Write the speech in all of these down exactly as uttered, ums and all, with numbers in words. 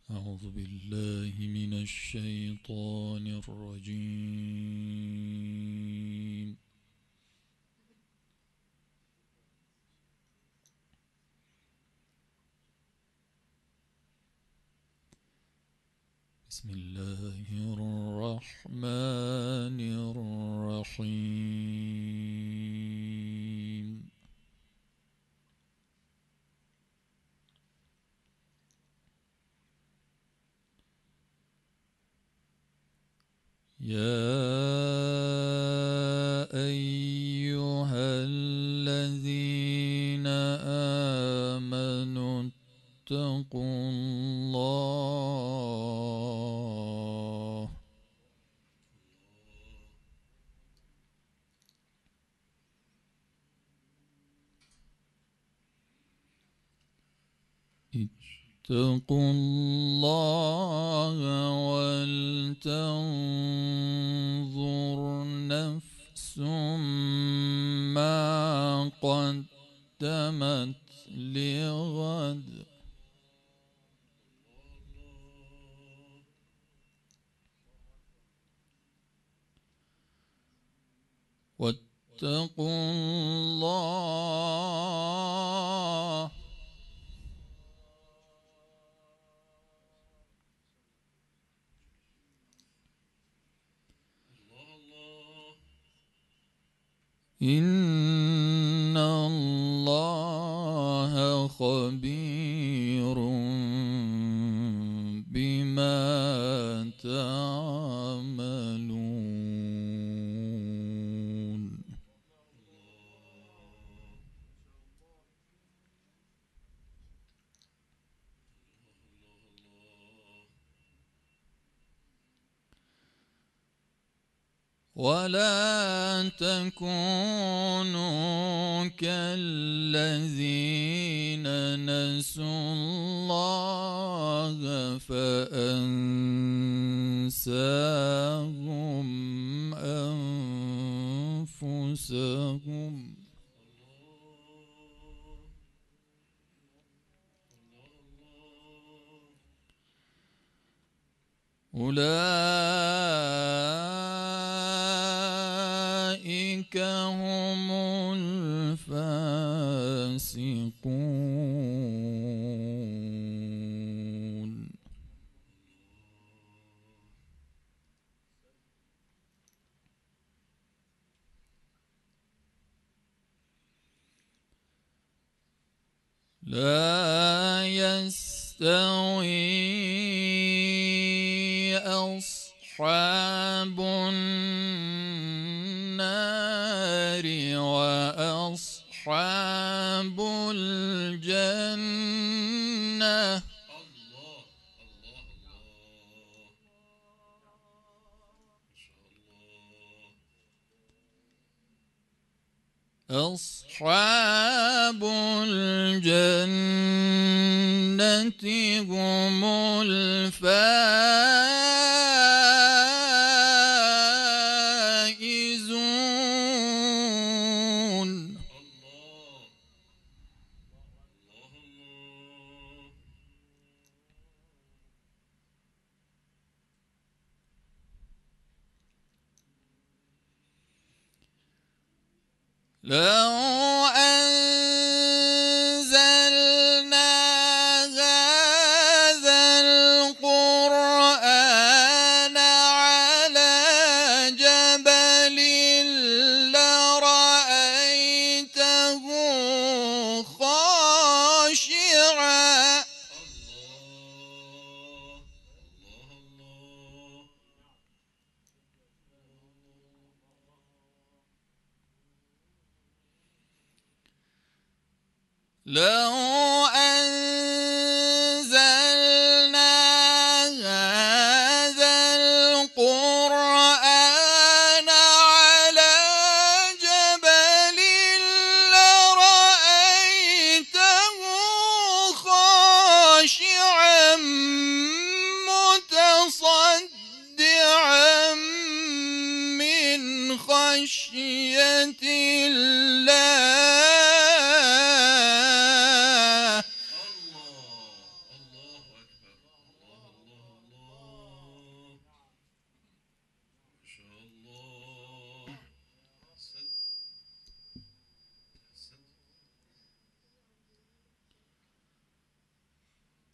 أعوذ بالله من الشيطان الرجيم. بسم الله الرحمن الرحيم. يا أيها الذين آمنوا اتقوا الله اتقوا الله ولتنظر نفس ما قدمت لغد واتقوا الله إن الله خبير بما تعملون. ولا تكونوا كالذين نسوا الله فأنساهم أنفسهم أولئك هم الفاسقون. لا يستوي أصحاب النار وأصحاب الجنة أصحاب الجنة هم الفائزون. لو أنزلنا هذا القرآن على جبل لرأيته خاشعا لو أنزلنا هذا القرآن على جبل لرأيته خاشعا متصدعا من خشية الله.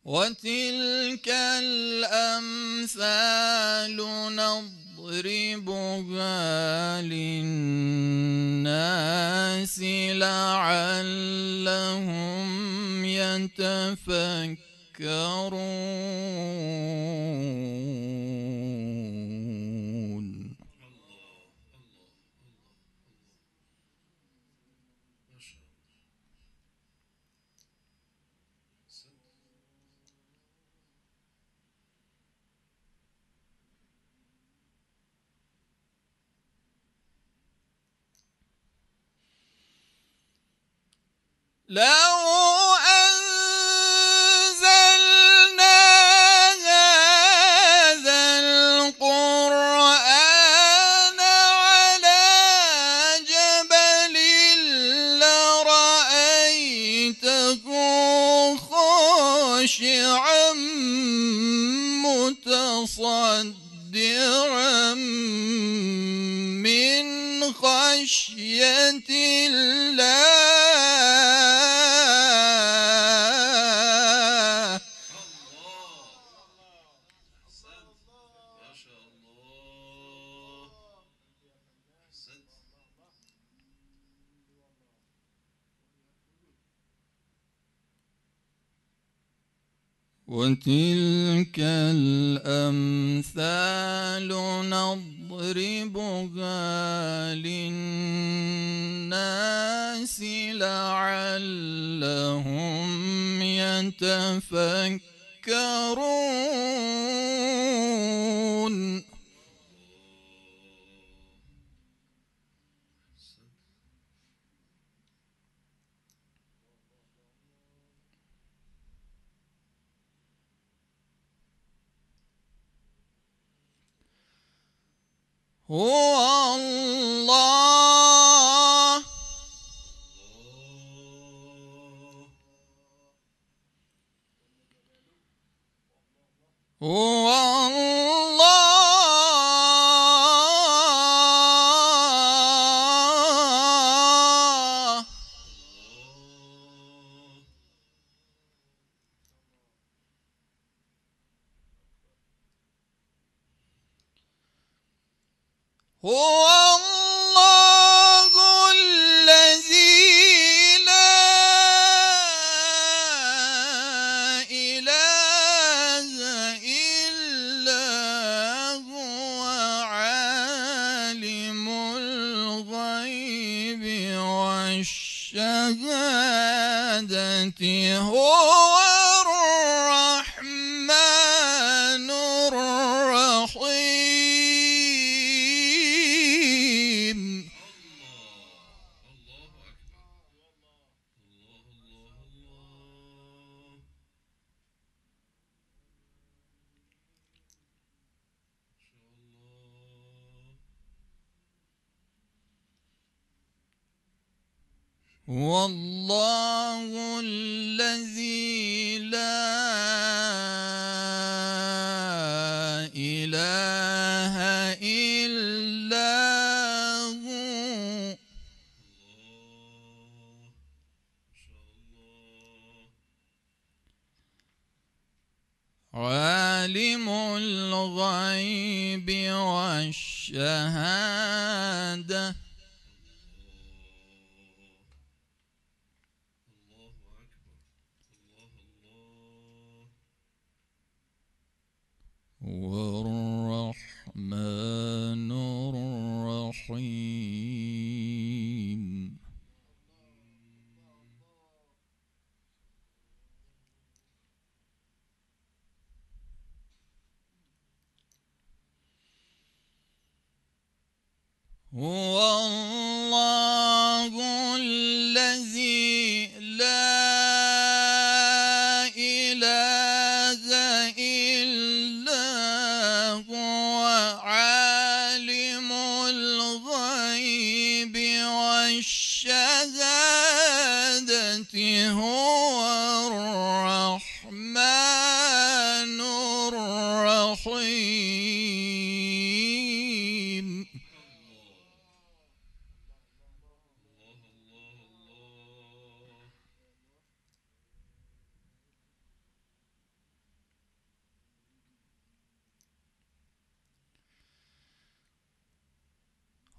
وتلك الأمثال نضربها للناس لعلهم يتفكرون. لو أنزلنا هذا القرآن على جبل لرأيته خاشعا متصدعا من خشية الله. وتلك الأمثال نضربها للناس لعلهم يتفكرون. هو الله هو الله هو الله الذي لا إله إلا هو عالم الغيب والشهادة هو الرحمن الرحيم. هو الله الذي لا إله إلا هو عالم الغيب والشهادة هو الرحمن الرحيم. هو الله الذي لا إله إلا هو عالم الغيب والشهادة هو الرحمن الرحيم.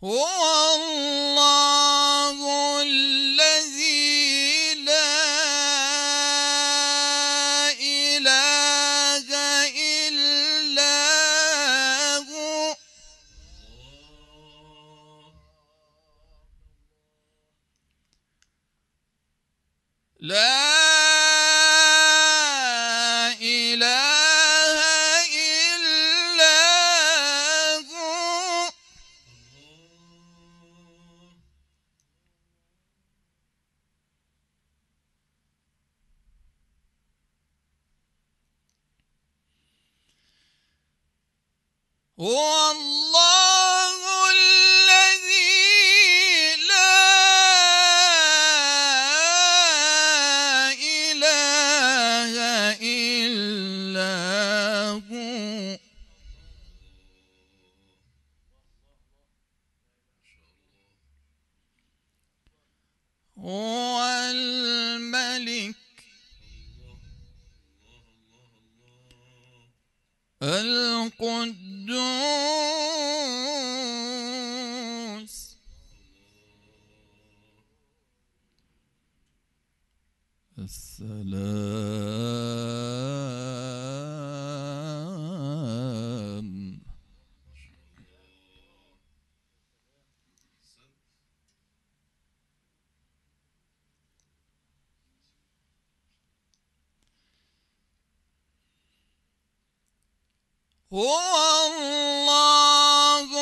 هو الله الذي لا إله إلا هو لا إله إلا هو هو الله الذي لا إله إلا هو هو الملك القدوس السلام هو الله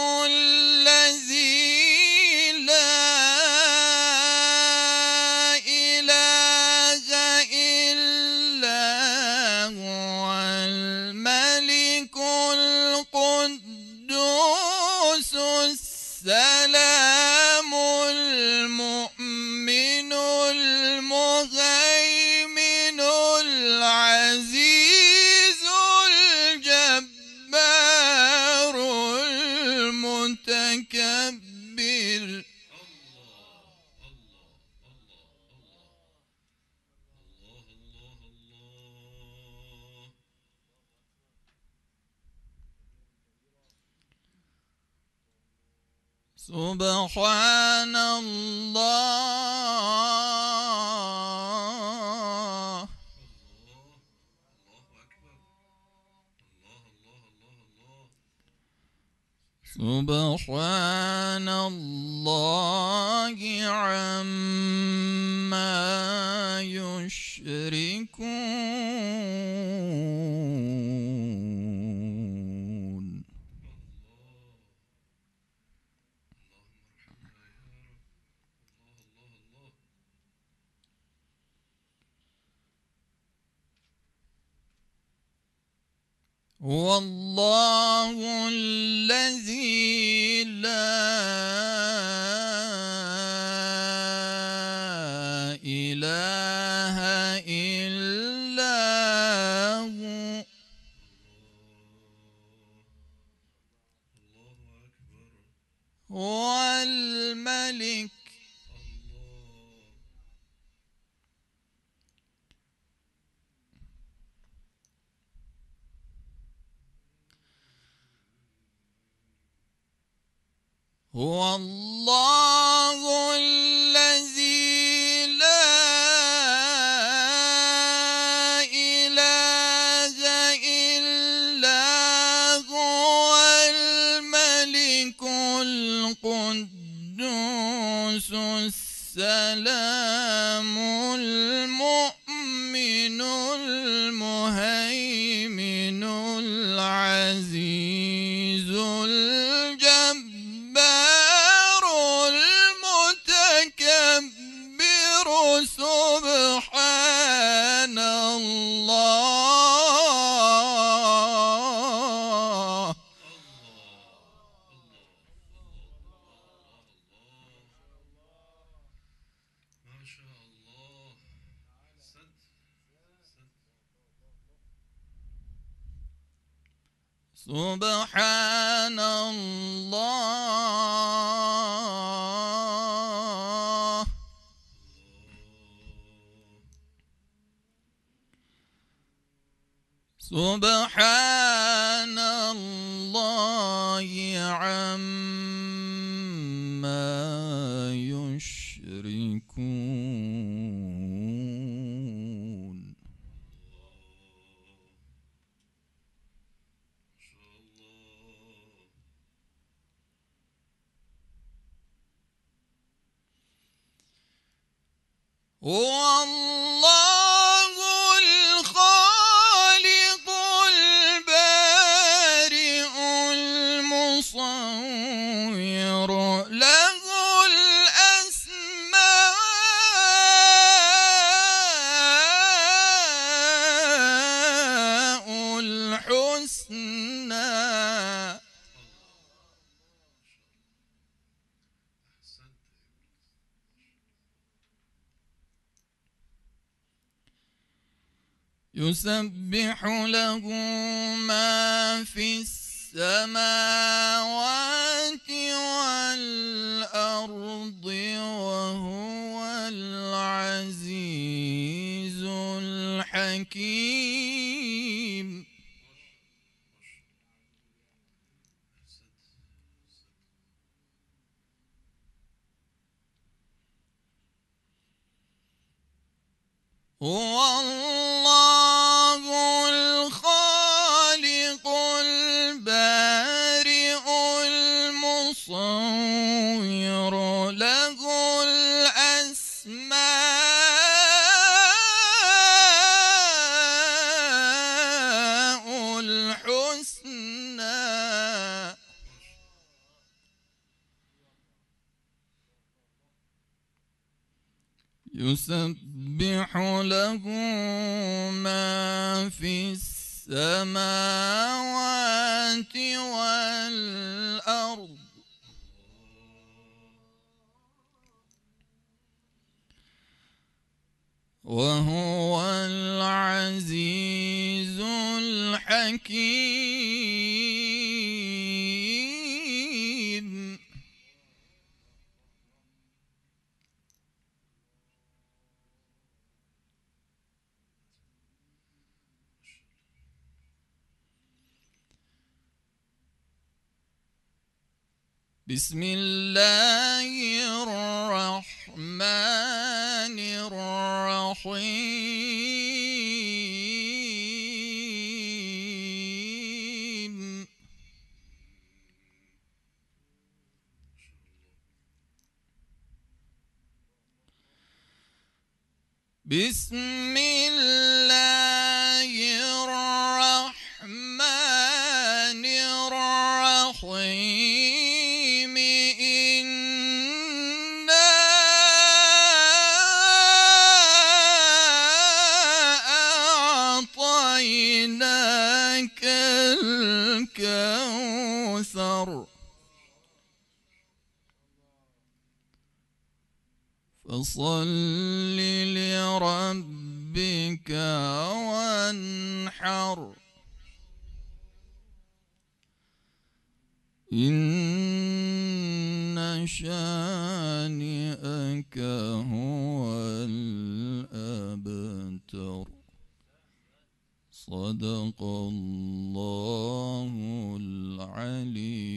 الذي لا إله إلا هو الملك القدوس السلام المؤمن المهيمن العزيز الجبار المتكبر سبحان الله سبحان الله عما يشركون هو الله الذي لا إله إلا هو هو الملك هو الله الذي لا إله إلا هو الملك القدوس السلام المؤمن المهيمن العزيز الجبار المتكبر سبحان الله ما شاء الله سبحان الله سبحان الله عما هو الله الخالق البارئ المصور له الأسماء الحسنى. يسبح له ما في السماوات والأرض وهو العزيز الحكيم. هو الله الخالق البارئ المصور له الأسماء الحسنى. يسبح له ما في السماوات والأرض وهو العزيز الحكيم. بسم الله الرحمن الرحيم. بسم الله الرحمن الرحيم. إنا أعطيناك الكوثر فصل لربك وانحر. إن شانئك هو الأبتر. صدق الله العلي